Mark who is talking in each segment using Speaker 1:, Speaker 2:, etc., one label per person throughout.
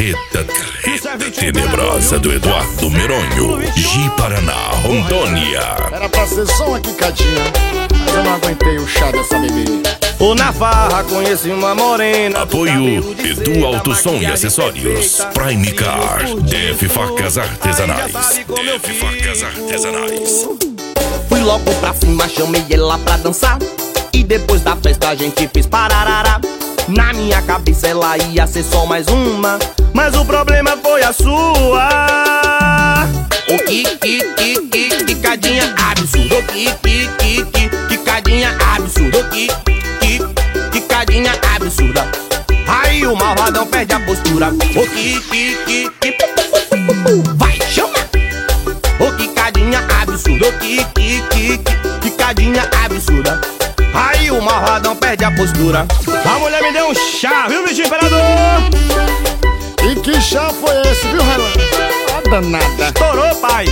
Speaker 1: Carreta tenebrosa do Eduardo Meronho, Ji Paraná, Rondônia.
Speaker 2: Era pra ser só uma quicadinha, mas eu não aguentei o chá dessa bebê.
Speaker 3: Ou na farra conheci uma morena.
Speaker 1: Apoio Edu Alto Som e Acessórios, Prime Car, DF Facas Artesanais, DF Facas Artesanais.
Speaker 3: Fui logo pra cima, chamei ela pra dançar, e depois da festa a gente fez pararará. Na minha cabeça ela ia ser só mais uma, mas o problema foi a sua. O quicadinha absurda. O quicadinha absurda. O quicadinha absurda. Aí o malvadão perde a postura. O vai, chama. O quicadinha absurda. O quicadinha absurda. Aí o malvadão perde a postura. A mulher me deu um chá, viu, bicho imperador?
Speaker 2: E que chá foi esse, viu, Relan? A danada.
Speaker 3: Estourou, pai.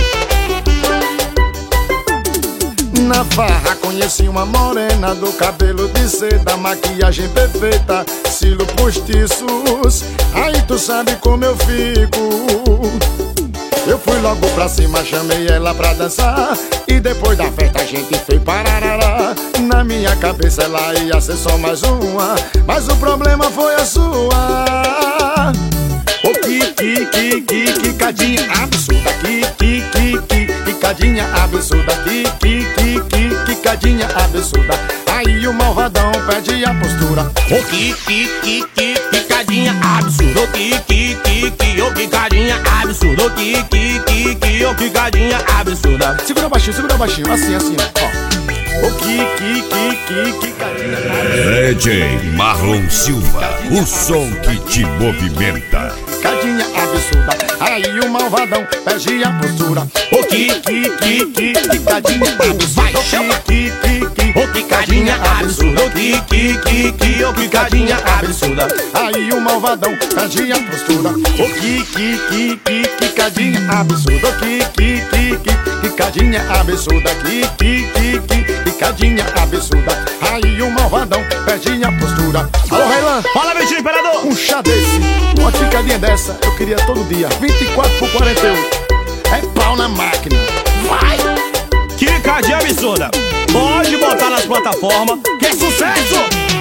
Speaker 2: Na farra conheci uma morena, do cabelo de seda, maquiagem perfeita, cílios postiços. Aí tu sabe como eu fico. Eu fui logo pra cima, chamei ela pra dançar, e depois da festa a gente fez pararará. Na minha cabeça ela ia ser só mais uma, mas o problema foi a sua. O quicadinha absurda. Quicadinha absurda. Quicadinha absurda. Aí o malvadão perde a postura.
Speaker 3: O quicadinha absurda. O quicadinha absurda. O quicadinha absurda.
Speaker 2: Segura baixinho, assim, ó. O quicadinha absurda.
Speaker 1: DJ Marlon Silva, o som que te movimenta.
Speaker 2: Quicadinha absurda. Aí o malvadão perde a postura.
Speaker 3: O quicadinha absurda. O quicadinha absurda. O quicadinha absurda.
Speaker 2: Aí o malvadão perde a postura. O quicadinha absurda. Quicadinha absurda. Quicadinha absurda. Aí o malvadão perde a postura. Alô, Relan,
Speaker 3: fala, meu tio imperador.
Speaker 2: um chá desse, uma quicadinha dessa eu queria todo dia. 24 por 48. É pau na máquina.
Speaker 3: Vai! Quicadinha absurda. Pode botar nas plataformas, que é sucesso!